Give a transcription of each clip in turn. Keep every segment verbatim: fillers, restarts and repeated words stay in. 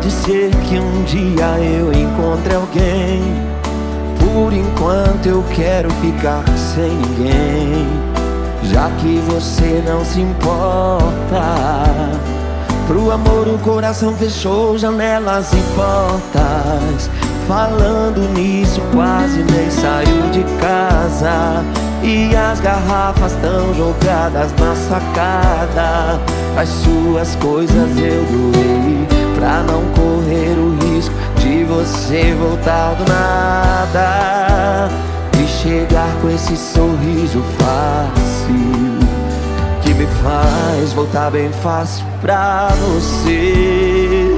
Pode ser que um dia eu encontre alguém. Por enquanto eu quero ficar sem ninguém, já que você não se importa. Pro amor o coração fechou janelas e portas. Falando nisso quase nem saiu de casa, e as garrafas tão jogadas na sacada. As suas coisas eu doei pra não correr o risco de você voltar do nada e chegar com esse sorriso fácil que me faz voltar bem fácil pra você.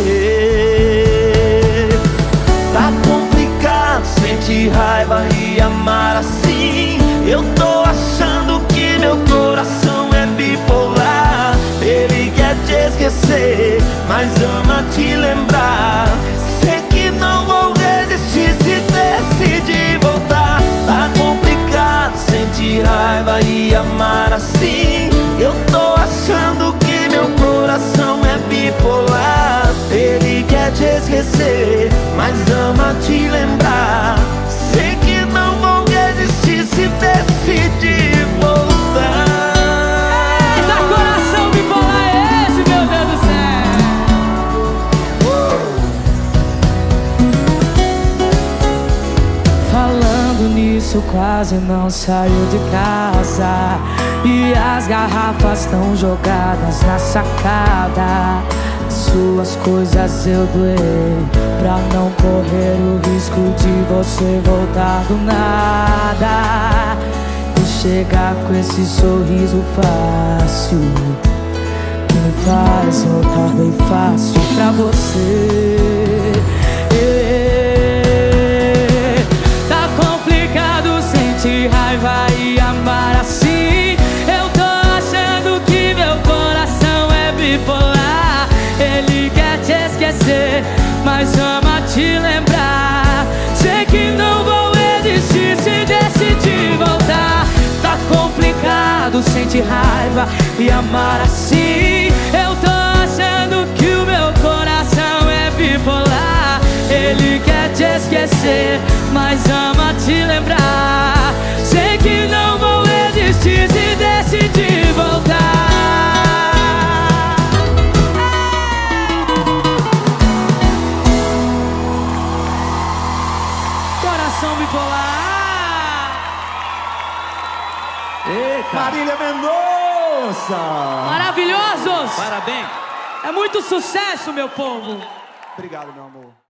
Tá complicado sentir raiva e amar assim. Eu tô achando que meu coração é bipolar. Ele quer te esquecer, mas ama te lembrar. Sei que não vou resistir se decidir voltar. Tá complicado sentir raiva e amar assim. Eu tô achando que meu coração é bipolar. Ele quer te esquecer, mas ama te lembrar. Sei que não vou resistir se decidir voltar. Eita, coração bipolar é esse, meu Deus do céu? uh! Falando nisso, quase não saiu de casa, e as garrafas estão jogadas na sacada. Suas coisas eu doei pra não correr o risco de você voltar do nada e chegar com esse sorriso fácil que me faz voltar bem fácil pra você. Tá complicado sentir raiva e amar assim. Eu tô achando que meu coração é bipolar. Ele quer te esquecer, mas ama te lembrar. Sei que não vou resistir se decidir voltar. Tá complicado sentir raiva e amar assim. Eu tô achando que o meu coração é bipolar. Ele quer te esquecer, mas ama te lembrar. Sei que não vou resistir se decidir voltar. Coração bipolar. Eita. Marília Mendonça. Maravilhosos. Parabéns. É muito sucesso, meu povo. Obrigado, meu amor.